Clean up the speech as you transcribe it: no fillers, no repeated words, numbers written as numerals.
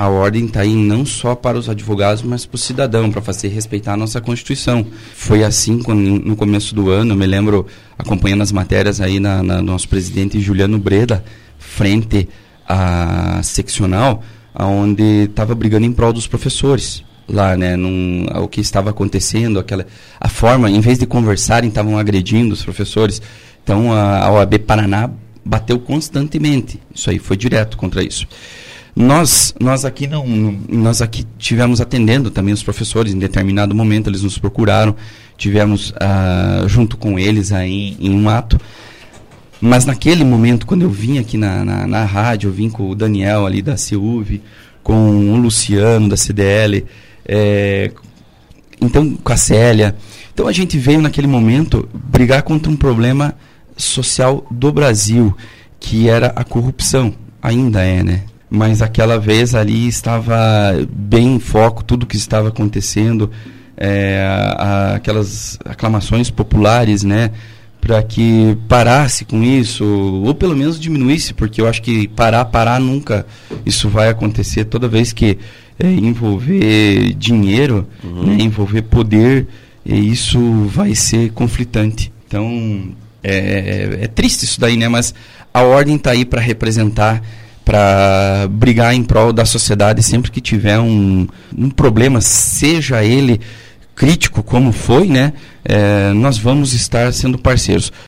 a ordem está aí não só para os advogados, mas para o cidadão, para fazer respeitar a nossa Constituição. Foi assim no começo do ano, eu me lembro, acompanhando as matérias aí na nosso presidente Juliano Breda, frente à seccional, onde estava brigando em prol dos professores. Lá, né, o que estava acontecendo, a forma, em vez de conversarem, estavam agredindo os professores. Então, a OAB Paraná bateu constantemente. Isso aí foi direto contra isso. Nós aqui tivemos atendendo também os professores. Em determinado momento, eles nos procuraram. Tivemos junto com eles aí em um ato. Mas naquele momento, quando eu vim aqui na rádio, eu vim com o Daniel ali da CEUV, com o Luciano da CDL, então com a Célia. Então a gente veio naquele momento brigar contra um problema social do Brasil, que era a corrupção. Ainda é, né? Mas aquela vez ali estava bem em foco tudo que estava acontecendo, aquelas aclamações populares, né? Para que parasse com isso, ou pelo menos diminuísse, porque eu acho que parar nunca isso vai acontecer. Toda vez que envolver dinheiro, né, envolver poder, isso vai ser conflitante. Então, é triste isso daí, né? Mas a ordem está aí para representar, para brigar em prol da sociedade sempre que tiver um problema, seja ele crítico como foi, né? Nós vamos estar sendo parceiros.